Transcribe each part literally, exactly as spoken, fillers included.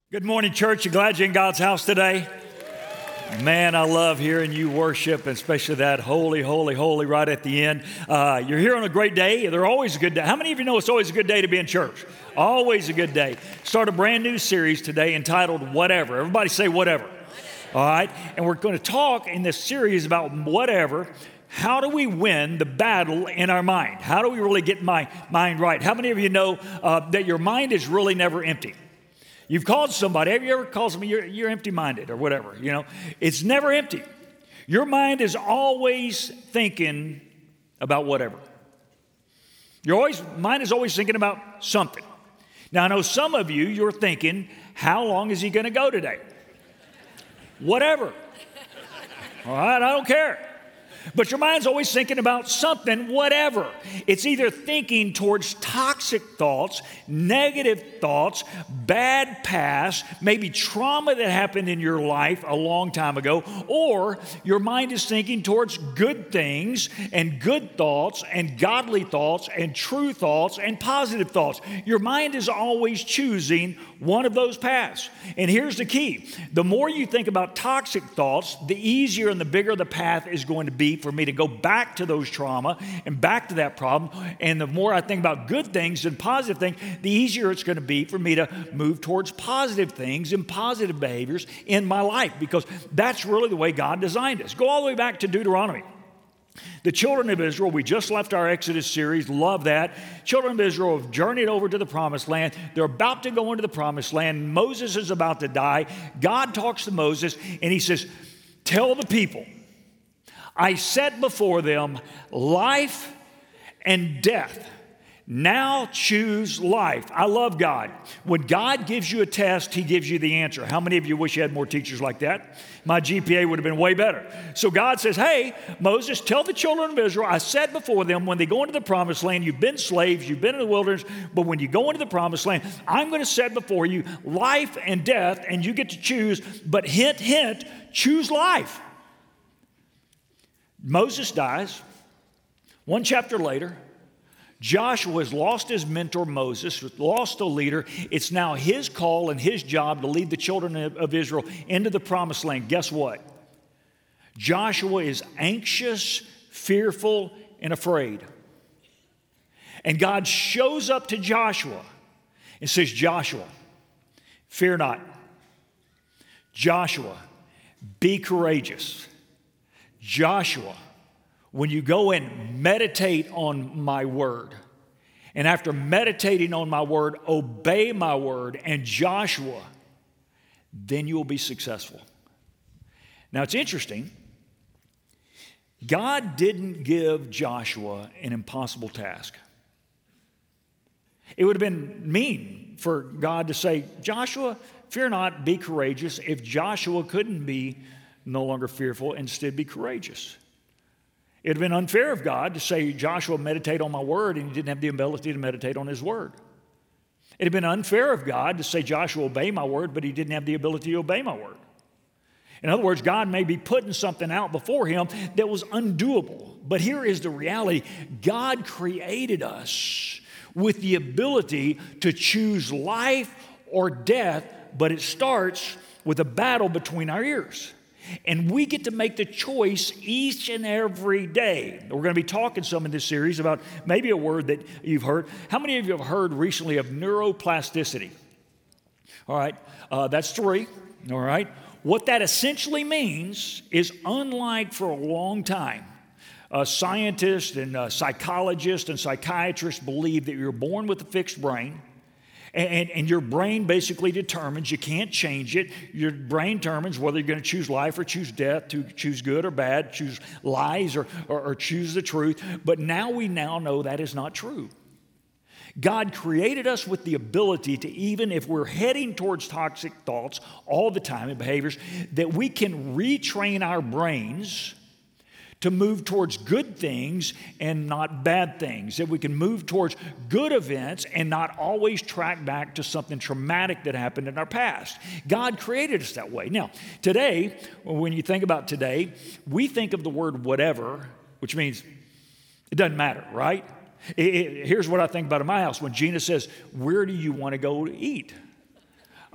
Good morning, church. You glad you're in God's house today? Man, I love hearing you worship, and especially that holy, holy, holy right at the end. Uh, you're here on a great day. They're always a good day. How many of you know it's always a good day to be in church? Always a good day. Start a brand new series today entitled Whatever. Everybody say whatever. All right? And we're going to talk in this series about whatever. How do we win the battle in our mind? How do we really get my mind right? How many of you know uh, that your mind is really never empty? You've called somebody. Have you ever called somebody, you're, you're empty-minded or whatever, you know? It's never empty. Your mind is always thinking about whatever. Your always, mind is always thinking about something. Now, I know some of you, you're thinking, how long is he going to go today? Whatever. All right, I don't care. But your mind's always thinking about something, whatever. It's either thinking towards toxic thoughts, negative thoughts, bad past, maybe trauma that happened in your life a long time ago, or your mind is thinking towards good things and good thoughts and godly thoughts and true thoughts and positive thoughts. Your mind is always choosing one of those paths. And here's the key. The more you think about toxic thoughts, the easier and the bigger the path is going to be for me to go back to those trauma and back to that problem. And the more I think about good things and positive things, the easier it's going to be for me to move towards positive things and positive behaviors in my life, because that's really the way God designed us. Go all the way back to Deuteronomy. The children of Israel, we just left our Exodus series, love that. Children of Israel have journeyed over to the promised land. They're about to go into the promised land. Moses is about to die. God talks to Moses and he says, tell the people, I set before them life and death. Now choose life. I love God. When God gives you a test, he gives you the answer. How many of you wish you had more teachers like that? My G P A would have been way better. So God says, hey, Moses, tell the children of Israel, I said before them, when they go into the promised land, you've been slaves, you've been in the wilderness, but when you go into the promised land, I'm going to set before you life and death, and you get to choose, but hint, hint, choose life. Moses dies. One chapter later, Joshua has lost his mentor Moses, lost a leader. It's now his call and his job to lead the children of Israel into the promised land. Guess what? Joshua is anxious, fearful, and afraid. And God shows up to Joshua and says, Joshua, fear not. Joshua, be courageous. Joshua, when you go and meditate on my word, and after meditating on my word, obey my word, and Joshua, then you will be successful. Now, it's interesting. God didn't give Joshua an impossible task. It would have been mean for God to say, Joshua, fear not, be courageous, if Joshua couldn't be no longer fearful, instead be courageous. It would have been unfair of God to say, Joshua, meditate on my word, and he didn't have the ability to meditate on his word. It would have been unfair of God to say, Joshua, obey my word, but he didn't have the ability to obey my word. In other words, God may be putting something out before him that was undoable. But here is the reality. God created us with the ability to choose life or death, but it starts with a battle between our ears. And we get to make the choice each and every day. We're going to be talking some in this series about maybe a word that you've heard. How many of you have heard recently of neuroplasticity? All right, uh, that's three. All right. What that essentially means is, unlike for a long time, uh, scientists and uh, psychologists and psychiatrists believe that you're born with a fixed brain. And, and your brain basically determines, you can't change it. Your brain determines whether you're going to choose life or choose death, to choose good or bad, choose lies or, or, or choose the truth. But now we now know that is not true. God created us with the ability to, even if we're heading towards toxic thoughts all the time and behaviors, that we can retrain our brains to move towards good things and not bad things, that we can move towards good events and not always track back to something traumatic that happened in our past. God created us that way. Now, today, when you think about today, we think of the word whatever, which means it doesn't matter, right? It, it, here's what I think about in my house. When Gina says, where do you want to go to eat?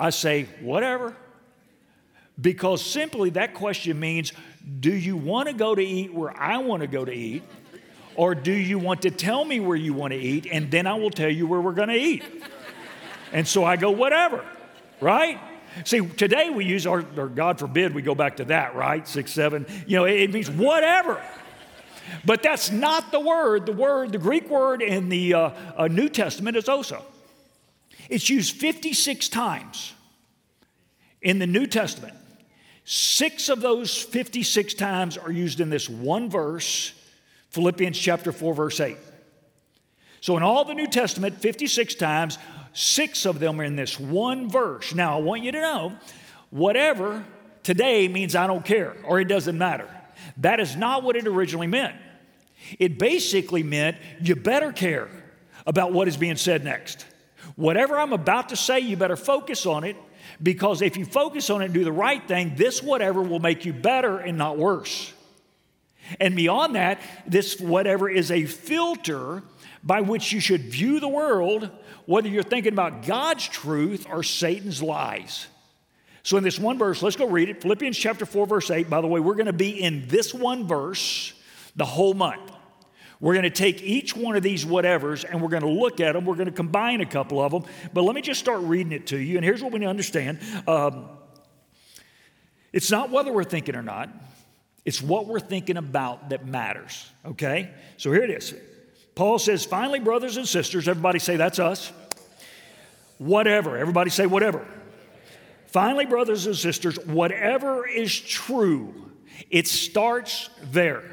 I say, whatever. Because simply that question means, do you want to go to eat where I want to go to eat? Or do you want to tell me where you want to eat, and then I will tell you where we're going to eat? And so I go, whatever, right? See, today we use our, or God forbid we go back to that, right? Six, seven, you know, it, it means whatever. But that's not the word. The word, the Greek word in the uh, uh, New Testament is osa. It's used fifty-six times in the New Testament. Six of those fifty-six times are used in this one verse, Philippians chapter four, verse eight. So in all the New Testament, fifty-six times, six of them are in this one verse. Now, I want you to know, whatever today means I don't care, or it doesn't matter. That is not what it originally meant. It basically meant you better care about what is being said next. Whatever I'm about to say, you better focus on it, because if you focus on it and do the right thing, this whatever will make you better and not worse. And beyond that, this whatever is a filter by which you should view the world, whether you're thinking about God's truth or Satan's lies. So in this one verse, let's go read it. Philippians chapter four, verse eight. By the way, we're going to be in this one verse the whole month. We're going to take each one of these whatevers and we're going to look at them. We're going to combine a couple of them. But let me just start reading it to you. And here's what we need to understand. Um, it's not whether we're thinking or not. It's what we're thinking about that matters, okay? So here it is. Paul says, finally, brothers and sisters, everybody say that's us. Whatever, everybody say whatever. Finally, brothers and sisters, whatever is true, it starts there.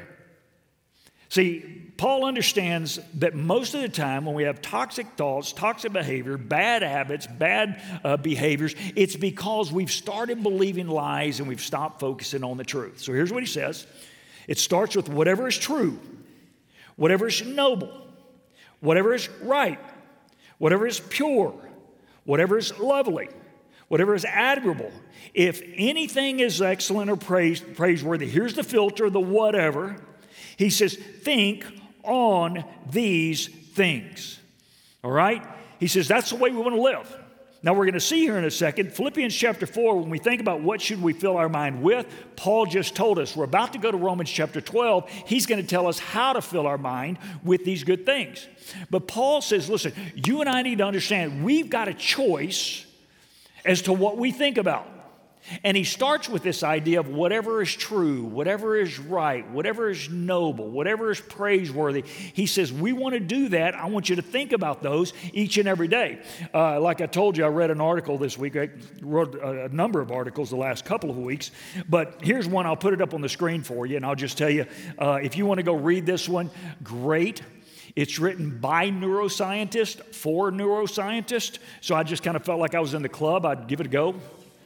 See, Paul understands that most of the time when we have toxic thoughts, toxic behavior, bad habits, bad uh, behaviors, it's because we've started believing lies and we've stopped focusing on the truth. So here's what he says. It starts with whatever is true, whatever is noble, whatever is right, whatever is pure, whatever is lovely, whatever is admirable. If anything is excellent or praise, praiseworthy, here's the filter, the whatever. He says, think on these things. All right? He says, that's the way we want to live. Now, we're going to see here in a second, Philippians chapter four, when we think about what should we fill our mind with, Paul just told us. We're about to go to Romans chapter twelve. He's going to tell us how to fill our mind with these good things. But Paul says, listen, you and I need to understand we've got a choice as to what we think about. And he starts with this idea of whatever is true, whatever is right, whatever is noble, whatever is praiseworthy. He says, we want to do that. I want you to think about those each and every day. Uh, like I told you, I read an article this week. I wrote a number of articles the last couple of weeks. But here's one. I'll put it up on the screen for you. And I'll just tell you, uh, if you want to go read this one, great. It's written by neuroscientists for neuroscientists. So I just kind of felt like I was in the club. I'd give it a go.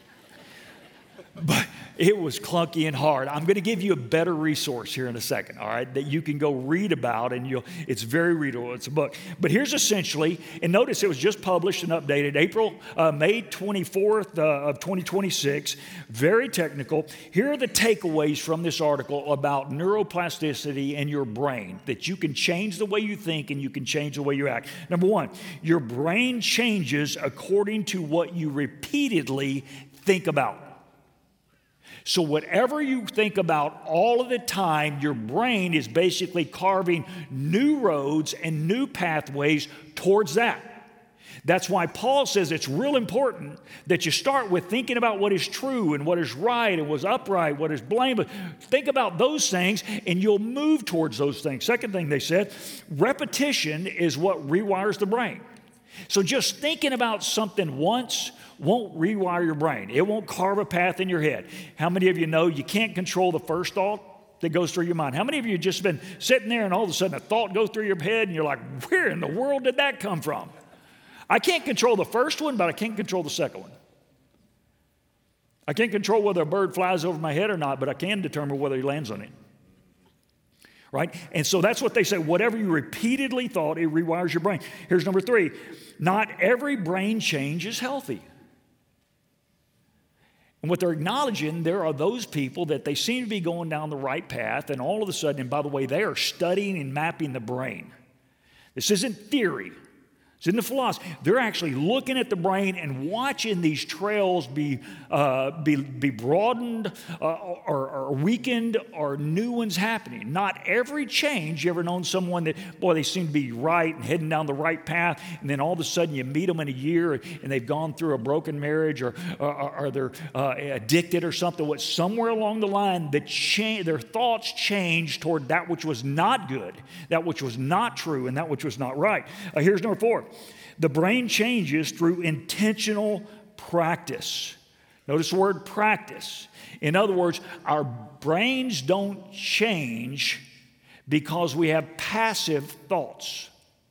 But it was clunky and hard. I'm going to give you a better resource here in a second, all right, that you can go read about, and you'll. It's very readable. It's a book. But here's essentially, and notice it was just published and updated April, uh, May twenty-fourth uh, of twenty twenty-six. Very technical. Here are the takeaways from this article about neuroplasticity in your brain, that you can change the way you think and you can change the way you act. Number one, your brain changes according to what you repeatedly think about. So whatever you think about all of the time, your brain is basically carving new roads and new pathways towards that. That's why Paul says it's real important that you start with thinking about what is true and what is right and what's upright, what is blameless. Think about those things and you'll move towards those things. Second thing they said, repetition is what rewires the brain. So just thinking about something once won't rewire your brain. It won't carve a path in your head. How many of you know you can't control the first thought that goes through your mind? How many of you have just been sitting there and all of a sudden a thought goes through your head and you're like, where in the world did that come from? I can't control the first one, but I can't control the second one. I can't control whether a bird flies over my head or not, but I can determine whether he lands on it. Right? And so that's what they say. Whatever you repeatedly thought, it rewires your brain. Here's number three. Not every brain change is healthy. And what they're acknowledging, there are those people that they seem to be going down the right path, and all of a sudden, and by the way, they are studying and mapping the brain. This isn't theory. It's in the philosophy. They're actually looking at the brain and watching these trails be uh, be, be broadened uh, or, or weakened or new ones happening. Not every change. You ever known someone that, boy, they seem to be right and heading down the right path, and then all of a sudden you meet them in a year and they've gone through a broken marriage or, or, or they're uh, addicted or something. What somewhere along the line, the cha- their thoughts changed toward that which was not good, that which was not true, and that which was not right. Uh, here's number four. The brain changes through intentional practice. Notice the word practice. In other words, our brains don't change because we have passive thoughts.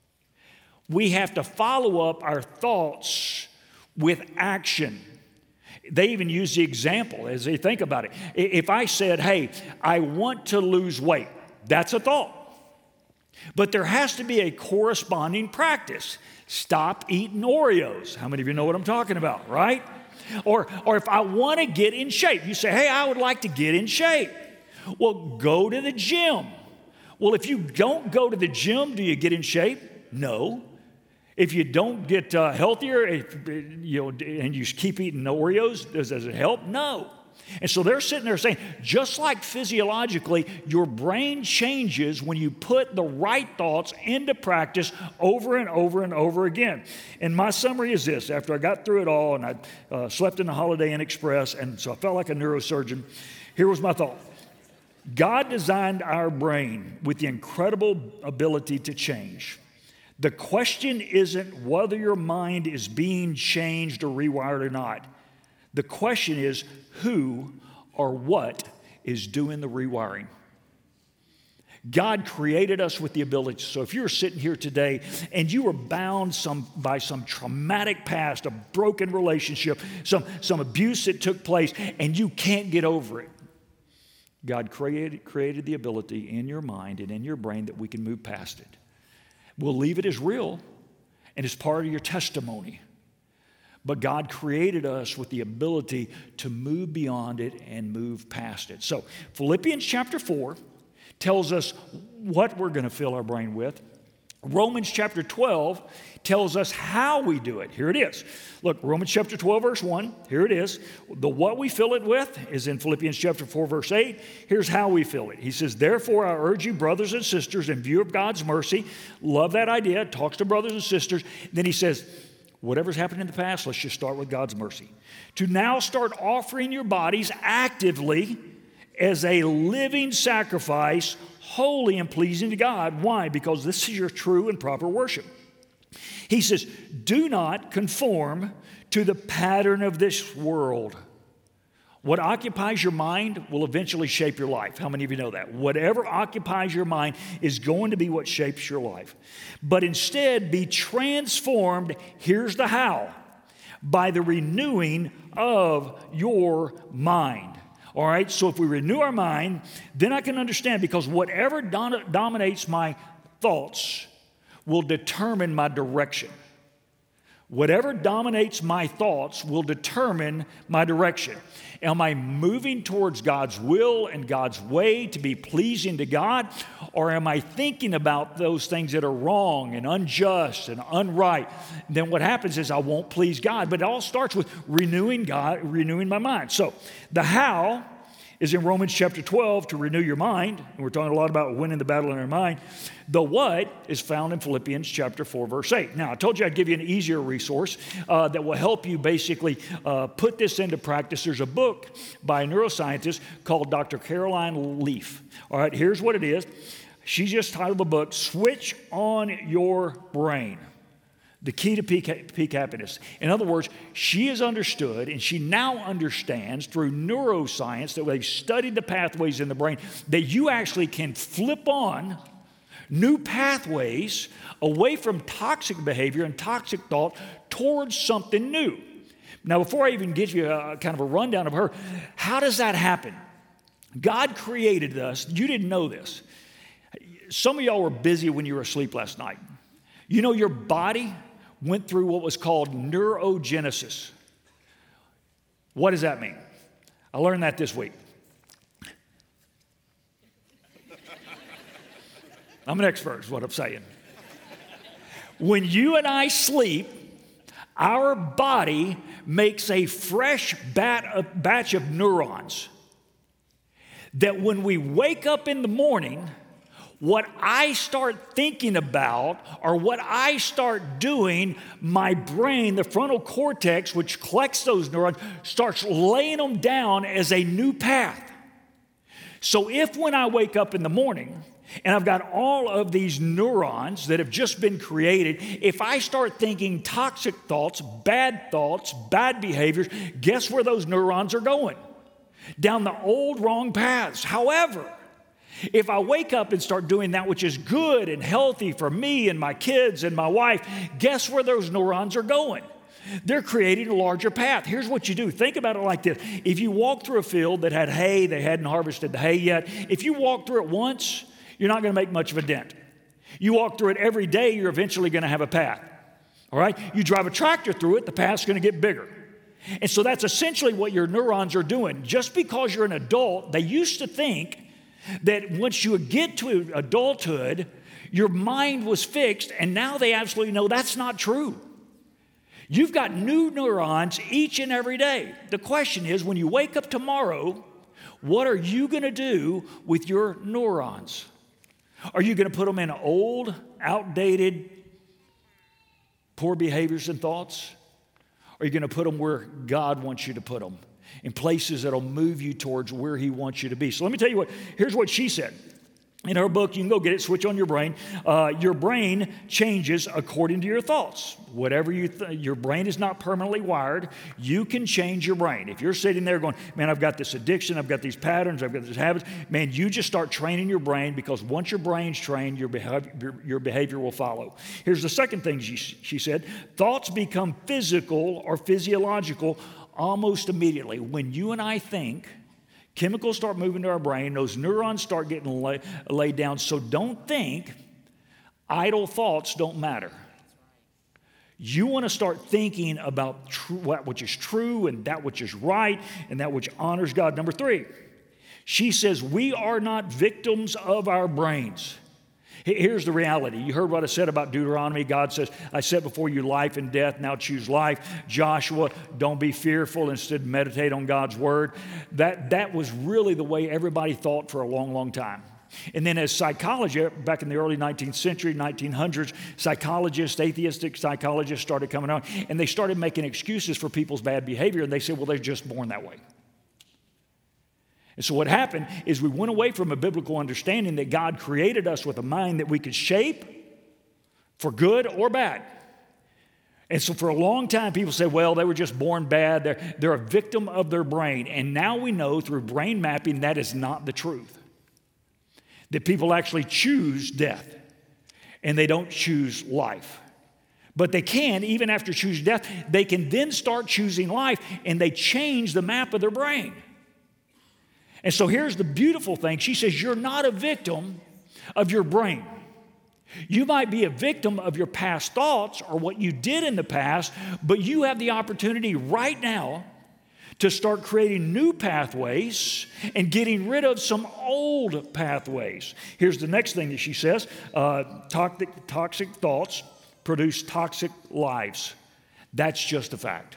We have to follow up our thoughts with action. They even use the example as they think about it. If I said, hey, I want to lose weight, that's a thought. But there has to be a corresponding practice. Stop eating Oreos. How many of you know what I'm talking about, right? Or, or if I want to get in shape, you say, hey, I would like to get in shape. Well, go to the gym. Well, if you don't go to the gym, do you get in shape? No. If you don't get uh, healthier, if, you know, and you keep eating Oreos, does, does it help? No. And so they're sitting there saying, just like physiologically, your brain changes when you put the right thoughts into practice over and over and over again. And my summary is this. After I got through it all and I uh, slept in the Holiday Inn Express, and so I felt like a neurosurgeon, here was my thought. God designed our brain with the incredible ability to change. The question isn't whether your mind is being changed or rewired or not. The question is who or what is doing the rewiring. God created us with the ability. So if you're sitting here today and you were bound some, by some traumatic past, a broken relationship, some, some abuse that took place, and you can't get over it, God created, created the ability in your mind and in your brain that we can move past it. We'll leave it as real and as part of your testimony. But God created us with the ability to move beyond it and move past it. So Philippians chapter four tells us what we're going to fill our brain with. Romans chapter twelve tells us how we do it. Here it is. Look, Romans chapter twelve, verse one. Here it is. The what we fill it with is in Philippians chapter four, verse eight. Here's how we fill it. He says, therefore, I urge you, brothers and sisters, in view of God's mercy. Love that idea. Talks to brothers and sisters. Then he says, whatever's happened in the past, let's just start with God's mercy. To now start offering your bodies actively as a living sacrifice, holy and pleasing to God. Why? Because this is your true and proper worship. He says, do not conform to the pattern of this world. What occupies your mind will eventually shape your life. How many of you know that? Whatever occupies your mind is going to be what shapes your life. But instead, be transformed, here's the how, by the renewing of your mind. All right, so if we renew our mind, then I can understand, because whatever don- dominates my thoughts will determine my direction. Whatever dominates my thoughts will determine my direction. Am I moving towards God's will and God's way to be pleasing to God? Or am I thinking about those things that are wrong and unjust and unright? Then what happens is I won't please God. But it all starts with renewing God, renewing my mind. So the how is in Romans chapter twelve, to renew your mind. And we're talking a lot about winning the battle in our mind. The what is found in Philippians chapter four, verse eight. Now, I told you I'd give you an easier resource uh, that will help you basically uh, put this into practice. There's a book by a neuroscientist called Doctor Caroline Leaf. All right, here's what it is. She just titled the book, Switch on Your Brain. The key to peak, peak happiness. In other words, she has understood, and she now understands through neuroscience that they've studied the pathways in the brain, that you actually can flip on new pathways away from toxic behavior and toxic thought towards something new. Now, before I even give you a kind of a rundown of her, how does that happen? God created us. You didn't know this. Some of y'all were busy when you were asleep last night. You know, your body went through what was called neurogenesis. What does that mean? I learned that this week. I'm an expert, is what I'm saying. When you and I sleep, our body makes a fresh batch of neurons that when we wake up in the morning, what I start thinking about or what I start doing, my brain, the frontal cortex, which collects those neurons, starts laying them down as a new path. So if when I wake up in the morning and I've got all of these neurons that have just been created, if I start thinking toxic thoughts, bad thoughts, bad behaviors, guess where those neurons are going? Down the old wrong paths. However, if I wake up and start doing that which is good and healthy for me and my kids and my wife, guess where those neurons are going? They're creating a larger path. Here's what you do. Think about it like this. If you walk through a field that had hay, they hadn't harvested the hay yet. If you walk through it once, you're not going to make much of a dent. You walk through it every day, you're eventually going to have a path. All right? You drive a tractor through it, the path's going to get bigger. And so that's essentially what your neurons are doing. Just because you're an adult, they used to think that once you get to adulthood, your mind was fixed, and now they absolutely know that's not true. You've got new neurons each and every day. The question is, when you wake up tomorrow, what are you going to do with your neurons? Are you going to put them in old, outdated, poor behaviors and thoughts? Or are you going to put them where God wants you to put them? In places that'll move you towards where He wants you to be. So let me tell you what, here's what she said. In her book, you can go get it, Switch on Your Brain. Uh, your brain changes according to your thoughts. Whatever you, th- your brain is not permanently wired, you can change your brain. If you're sitting there going, man, I've got this addiction, I've got these patterns, I've got these habits, man, you just start training your brain, because once your brain's trained, your behavior, your, your behavior will follow. Here's the second thing she, she said. Thoughts become physical or physiological almost immediately. When you and I think, chemicals start moving to our brain, those neurons start getting lay, laid down. So don't think idle thoughts don't matter. You want to start thinking about true, that which is true and that which is right and that which honors God. Number three, she says we are not victims of our brains. Here's the reality. You heard what I said about Deuteronomy. God says, I set before you life and death, now choose life. Joshua, don't be fearful, instead meditate on God's word. That, that was really the way everybody thought for a long, long time. And then as psychology, back in the early nineteenth century, nineteen hundreds, psychologists, atheistic psychologists started coming out, and they started making excuses for people's bad behavior, and they said, well, they're just born that way. And so what happened is we went away from a biblical understanding that God created us with a mind that we could shape for good or bad. And so for a long time, people say, well, they were just born bad. They're, they're a victim of their brain. And now we know through brain mapping that is not the truth. That people actually choose death and they don't choose life. But they can, even after choosing death, they can then start choosing life, and they change the map of their brain. And so here's the beautiful thing. She says, you're not a victim of your brain. You might be a victim of your past thoughts or what you did in the past, but you have the opportunity right now to start creating new pathways and getting rid of some old pathways. Here's the next thing that she says. Uh, toxic, toxic thoughts produce toxic lives. That's just a fact.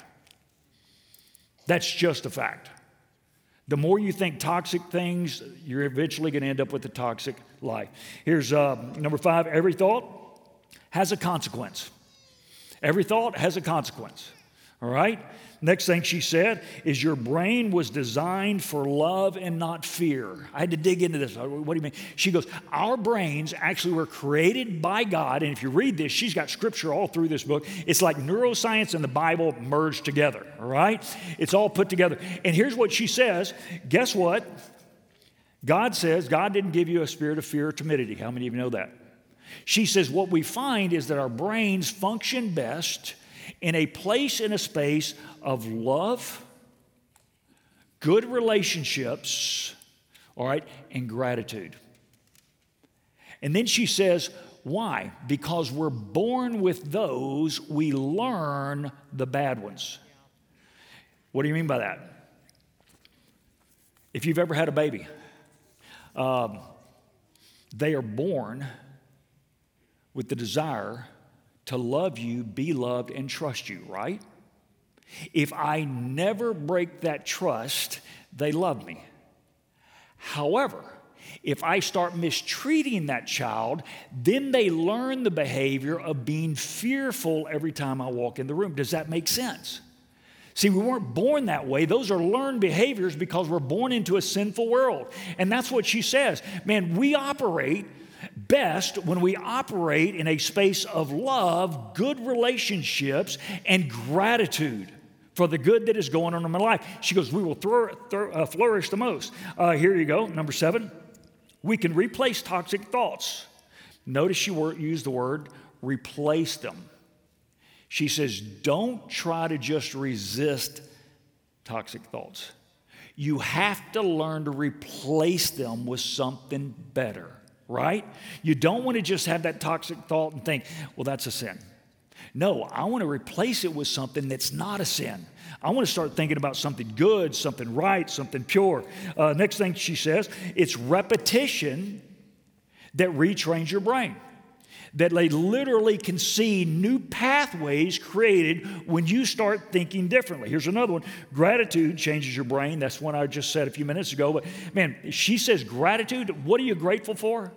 That's just a fact. The more you think toxic things, you're eventually going to end up with a toxic life. Here's uh, number five. Every thought has a consequence. Every thought has a consequence. All right? Next thing she said is your brain was designed for love and not fear. I had to dig into this. What do you mean? She goes, our brains actually were created by God. And if you read this, she's got scripture all through this book. It's like neuroscience and the Bible merged together. All right? It's all put together. And here's what she says. Guess what? God says God didn't give you a spirit of fear or timidity. How many of you know that? She says what we find is that our brains function best in a place, in a space of love, good relationships, all right, and gratitude. And then she says, why? Because we're born with those, we learn the bad ones. What do you mean by that? If you've ever had a baby, um, they are born with the desire to love you, be loved, and trust you, right? If I never break that trust, they love me. However, if I start mistreating that child, then they learn the behavior of being fearful every time I walk in the room. Does that make sense? See, we weren't born that way. Those are learned behaviors because we're born into a sinful world. And that's what she says. Man, we operate best when we operate in a space of love, good relationships, and gratitude for the good that is going on in my life. She goes, we will throw, throw, uh, flourish the most. Uh, here you go, number seven. We can replace toxic thoughts. Notice she used the word replace them. She says, don't try to just resist toxic thoughts. You have to learn to replace them with something better, right? You don't want to just have that toxic thought and think, well, that's a sin. No, I want to replace it with something that's not a sin. I want to start thinking about something good, something right, something pure. Uh, next thing she says, it's repetition that retrains your brain. That they literally can see new pathways created when you start thinking differently. Here's another one. Gratitude changes your brain. That's one I just said a few minutes ago. But man, she says gratitude. What are you grateful for?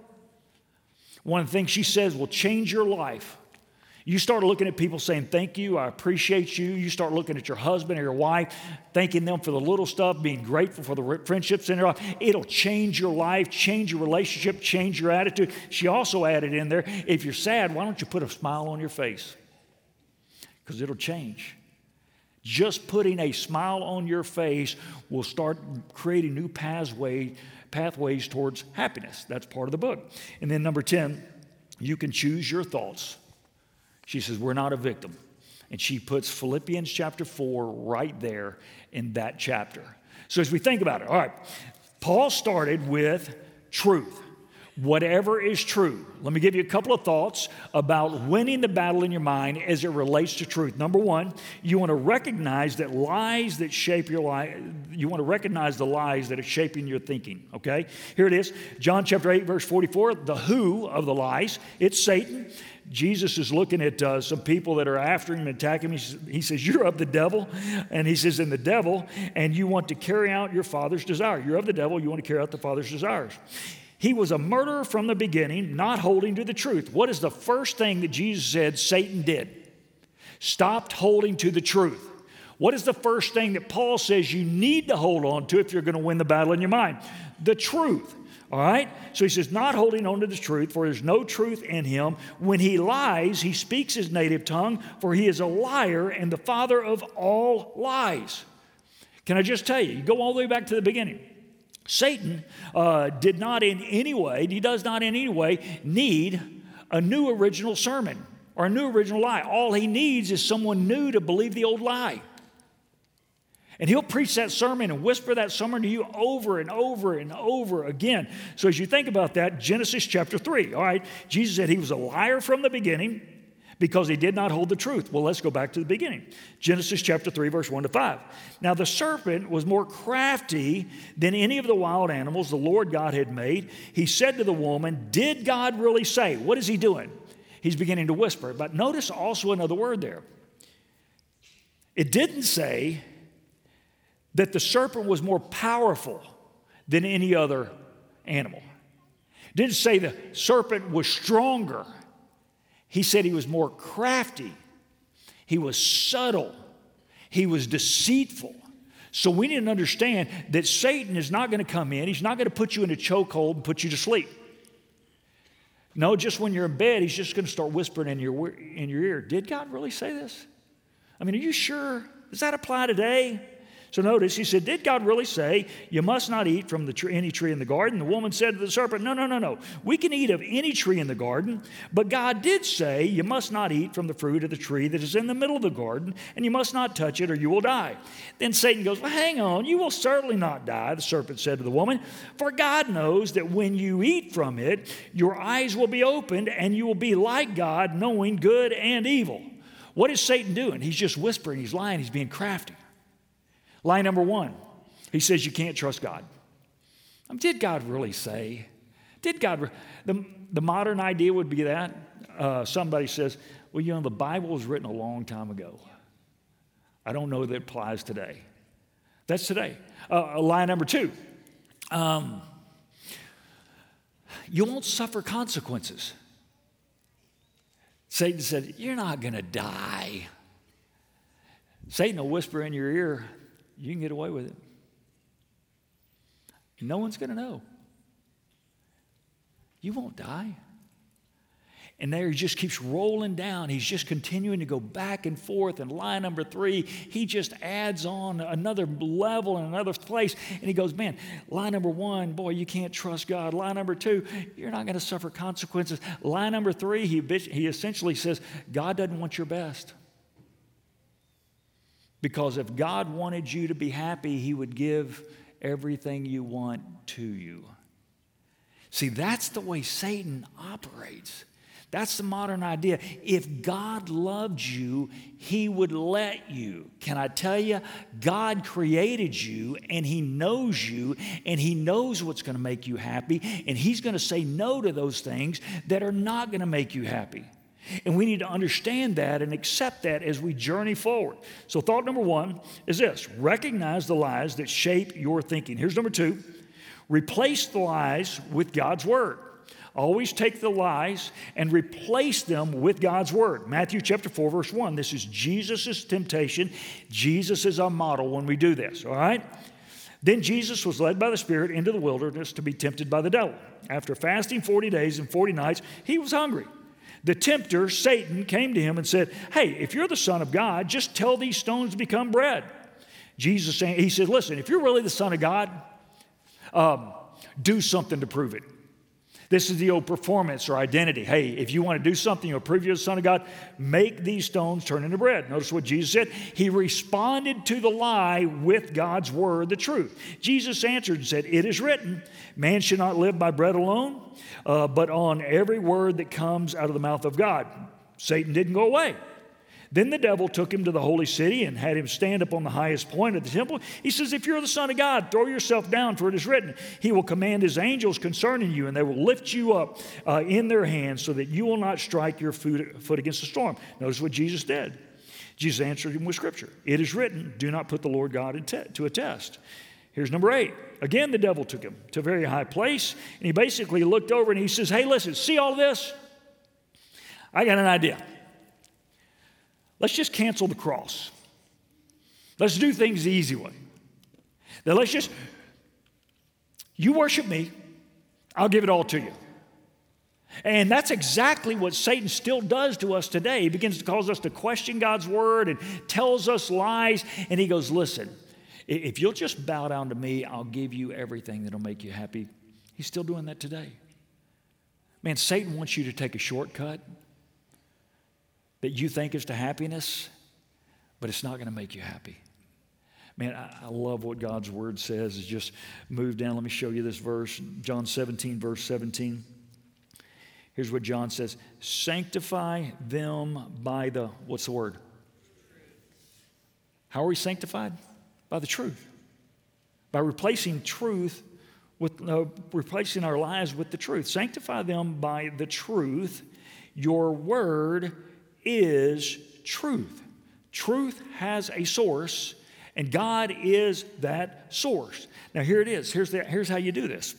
One of the things she says will change your life. You start looking at people saying, thank you, I appreciate you. You start looking at your husband or your wife, thanking them for the little stuff, being grateful for the friendships in their life. It'll change your life, change your relationship, change your attitude. She also added in there, if you're sad, why don't you put a smile on your face? Because it'll change. Just putting a smile on your face will start creating new pathway, pathways towards happiness. That's part of the book. And then number ten, you can choose your thoughts. She says, we're not a victim. And she puts Philippians chapter four right there in that chapter. So as we think about it, all right, Paul started with truth. Whatever is true. Let me give you a couple of thoughts about winning the battle in your mind as it relates to truth. Number one, you want to recognize that lies that shape your life, you want to recognize the lies that are shaping your thinking, okay? Here it is, John chapter eight, verse forty-four, the who of the lies, it's Satan. Jesus is looking at uh, some people that are after him and attacking him. He says, he says, you're of the devil. And he says, in the devil, and you want to carry out your father's desire. You're of the devil, you want to carry out the father's desires. He was a murderer from the beginning, not holding to the truth. What is the first thing that Jesus said Satan did? Stopped holding to the truth. What is the first thing that Paul says you need to hold on to if you're going to win the battle in your mind? The truth. All right? So he says, not holding on to the truth, for there's no truth in him. When he lies, he speaks his native tongue, for he is a liar and the father of all lies. Can I just tell you, you go all the way back to the beginning. Satan uh, did not in any way, he does not in any way need a new original sermon or a new original lie. All he needs is someone new to believe the old lie. And he'll preach that sermon and whisper that sermon to you over and over and over again. So as you think about that, Genesis chapter three, all right, Jesus said he was a liar from the beginning because he did not hold the truth. Well, let's go back to the beginning. Genesis chapter three, verse one to five. Now the serpent was more crafty than any of the wild animals the Lord God had made. He said to the woman, did God really say? What is he doing? He's beginning to whisper. But notice also another word there. It didn't say that the serpent was more powerful than any other animal. It didn't say the serpent was stronger. He said he was more crafty. He was subtle. He was deceitful. So we need to understand that Satan is not going to come in. He's not going to put you in a chokehold and put you to sleep. No, just when you're in bed, he's just going to start whispering in your, in your ear, did God really say this? I mean, are you sure? Does that apply today? So notice, he said, did God really say, you must not eat from the tree, any tree in the garden? The woman said to the serpent, no, no, no, no. We can eat of any tree in the garden, but God did say, you must not eat from the fruit of the tree that is in the middle of the garden, and you must not touch it or you will die. Then Satan goes, well, hang on, you will certainly not die, the serpent said to the woman, for God knows that when you eat from it, your eyes will be opened, and you will be like God, knowing good and evil. What is Satan doing? He's just whispering, he's lying, he's being crafty. Lie number one, he says you can't trust God. Um, did God really say? Did God, re- the, the modern idea would be that, uh, somebody says, well, you know, the Bible was written a long time ago. I don't know that it applies today. That's today. Uh, lie number two. Um, you won't suffer consequences. Satan said, you're not going to die. Satan will whisper in your ear, you can get away with it. No one's going to know. You won't die. And there he just keeps rolling down. He's just continuing to go back and forth. And lie number three, he just adds on another level and another place. And he goes, man, lie number one, boy, you can't trust God. Lie number two, you're not going to suffer consequences. Lie number three, he, he essentially says, God doesn't want your best. Because if God wanted you to be happy, he would give everything you want to you. See, that's the way Satan operates. That's the modern idea. If God loved you, he would let you. Can I tell you, God created you, and he knows you, and he knows what's going to make you happy, and he's going to say no to those things that are not going to make you happy. And we need to understand that and accept that as we journey forward. So thought number one is this: recognize the lies that shape your thinking. Here's number two: replace the lies with God's word. Always take the lies and replace them with God's word. Matthew chapter four, verse one. This is Jesus' temptation. Jesus is our model when we do this, all right? Then Jesus was led by the Spirit into the wilderness to be tempted by the devil. After fasting forty days and forty nights, he was hungry. The tempter, Satan, came to him and said, hey, if you're the Son of God, just tell these stones to become bread. Jesus, saying, he said, listen, if you're really the Son of God, um, do something to prove it. This is the old performance or identity. Hey, if you want to do something, you'll prove you're the Son of God, make these stones turn into bread. Notice what Jesus said. He responded to the lie with God's word, the truth. Jesus answered and said, it is written, man should not live by bread alone, uh, but on every word that comes out of the mouth of God. Satan didn't go away. Then the devil took him to the holy city and had him stand up on the highest point of the temple. He says, if you're the Son of God, throw yourself down, for it is written, he will command his angels concerning you, and they will lift you up uh, in their hands so that you will not strike your foot, foot against the storm. Notice what Jesus did. Jesus answered him with Scripture. It is written, do not put the Lord God in te- to a test. Here's number eight. Again, the devil took him to a very high place, and he basically looked over and he says, hey, listen, see all this? I got an idea. Let's just cancel the cross. Let's do things the easy way. Now let's just, you worship me, I'll give it all to you. And that's exactly what Satan still does to us today. He begins to cause us to question God's word and tells us lies. And he goes, listen, if you'll just bow down to me, I'll give you everything that'll make you happy. He's still doing that today. Man, Satan wants you to take a shortcut that you think is to happiness, but it's not going to make you happy. Man, I, I love what God's word says. It's just move down. Let me show you this verse. John seventeen, verse seventeen. Here's what John says. Sanctify them by the, what's the word? How are we sanctified? By the truth. By replacing truth with, uh, replacing our lives with the truth. Sanctify them by the truth. Your word is truth. Truth has a source, and God is that source. Now here it is. Here's, the, here's how you do this.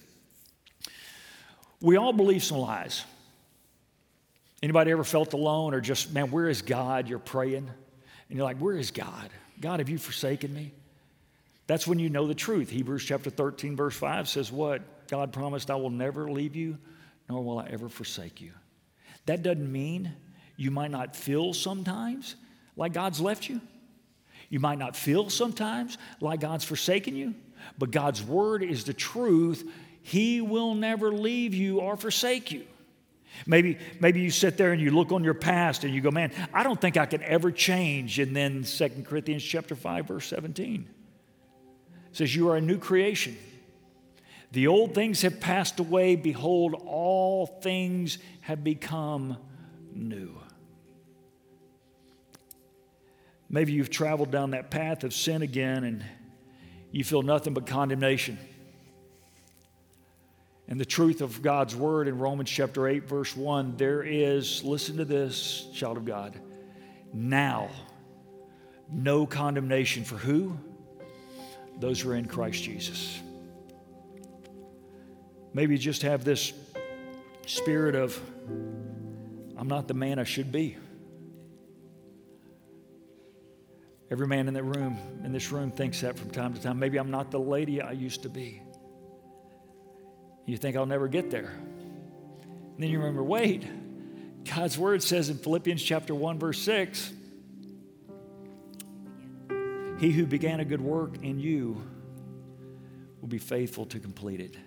We all believe some lies. Anybody ever felt alone or just, man, where is God? You're praying, and you're like, where is God? God, have you forsaken me? That's when you know the truth. Hebrews chapter thirteen, verse five says what? God promised, I will never leave you, nor will I ever forsake you. That doesn't mean you might not feel sometimes like God's left you. You might not feel sometimes like God's forsaken you, but God's word is the truth. He will never leave you or forsake you. Maybe, maybe you sit there and you look on your past and you go, man, I don't think I can ever change. And then Second Corinthians chapter five, verse seventeen says, you are a new creation. The old things have passed away. Behold, all things have become new. Maybe you've traveled down that path of sin again and you feel nothing but condemnation. And the truth of God's word in Romans chapter eight, verse one, there is, listen to this, child of God, now no condemnation for who? Those who are in Christ Jesus. Maybe you just have this spirit of, I'm not the man I should be. Every man in the room, in this room thinks that from time to time. Maybe I'm not the lady I used to be. You think I'll never get there. And then you remember, wait, God's word says in Philippians chapter one, verse six, he who began a good work in you will be faithful to complete it.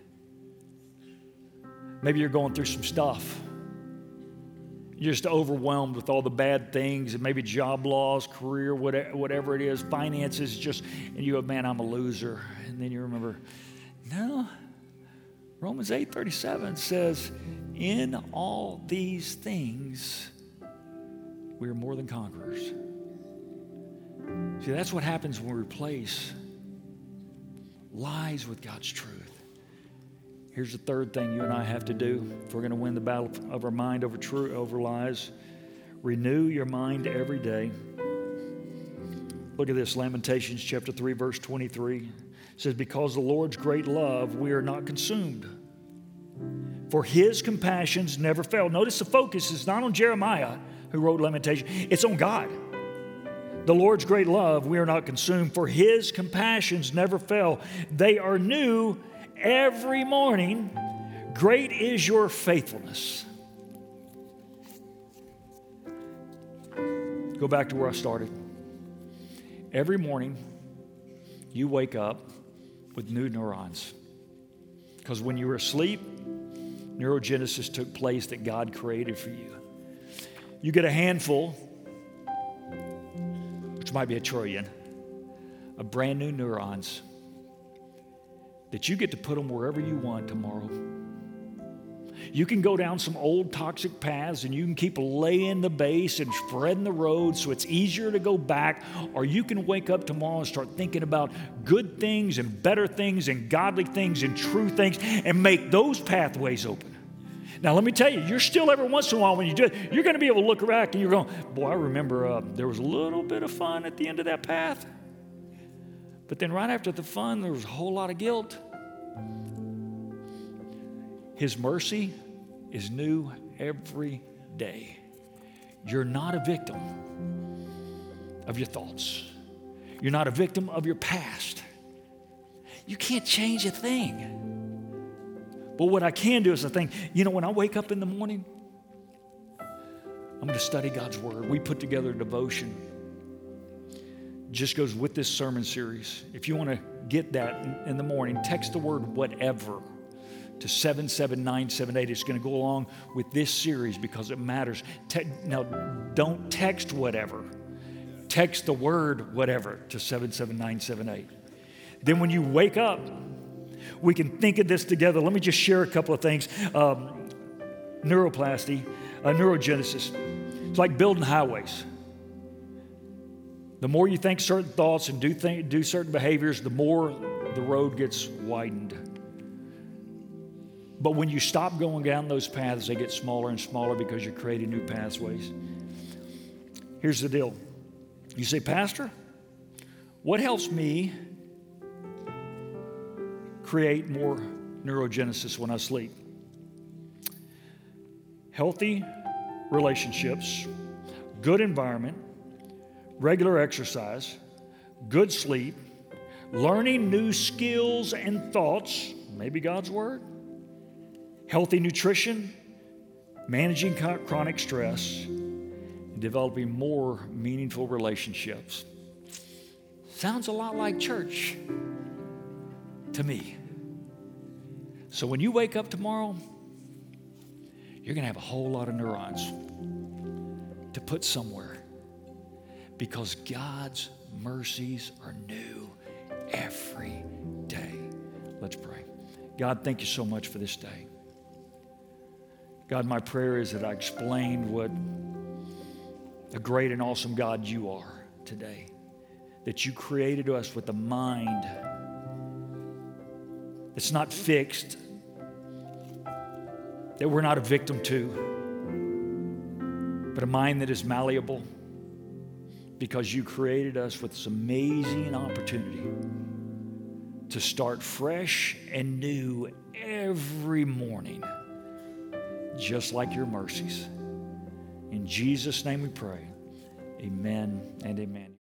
Maybe you're going through some stuff. You're just overwhelmed with all the bad things, and maybe job loss, career, whatever, whatever it is, finances, just, and you go, man, I'm a loser. And then you remember, no, Romans eight thirty-seven says, in all these things, we are more than conquerors. See, that's what happens when we replace lies with God's truth. Here's the third thing you and I have to do if we're going to win the battle of our mind over true, over lies. Renew your mind every day. Look at this, Lamentations chapter three, verse twenty-three. It says, because the Lord's great love, we are not consumed. For his compassions never fail. Notice the focus is not on Jeremiah, who wrote Lamentations. It's on God. The Lord's great love, we are not consumed. For his compassions never fail. They are new every morning. Great is your faithfulness. Go back to where I started. Every morning, you wake up with new neurons. Because when you were asleep, neurogenesis took place that God created for you. You get a handful, which might be a trillion, of brand new neurons that you get to put them wherever you want tomorrow. You can go down some old toxic paths and you can keep laying the base and spreading the road so it's easier to go back, or you can wake up tomorrow and start thinking about good things and better things and godly things and true things and make those pathways open. Now, let me tell you, you're still every once in a while when you do it, you're going to be able to look back and you're going, boy, I remember uh, there was a little bit of fun at the end of that path. But then right after the fun, there was a whole lot of guilt. His mercy is new every day. You're not a victim of your thoughts. You're not a victim of your past. You can't change a thing. But what I can do is I think, you know, when I wake up in the morning, I'm going to study God's Word. We put together a devotion. Just goes with this sermon series. If you want to get that in the morning, text the word whatever to seven seven nine seven eight. It's going to go along with this series because it matters. Te- now, don't text whatever. Text the word whatever to seven seven nine seven eight. Then when you wake up, we can think of this together. Let me just share a couple of things. Um, neuroplasty, uh, neurogenesis. It's like building highways. The more you think certain thoughts and do think, do certain behaviors, the more the road gets widened. But when you stop going down those paths, they get smaller and smaller because you're creating new pathways. Here's the deal. You say, Pastor, what helps me create more neurogenesis when I sleep? Healthy relationships, good environment, regular exercise, good sleep, learning new skills and thoughts, maybe God's Word, healthy nutrition, managing chronic stress, and developing more meaningful relationships. Sounds a lot like church to me. So when you wake up tomorrow, you're going to have a whole lot of neurons to put somewhere because God's mercies are new every day. Let's pray. God, thank you so much for this day. God, my prayer is that I explained what a great and awesome God you are today, that you created us with a mind that's not fixed, that we're not a victim to, but a mind that is malleable, because you created us with this amazing opportunity to start fresh and new every morning, just like your mercies. In Jesus' name we pray. Amen and amen.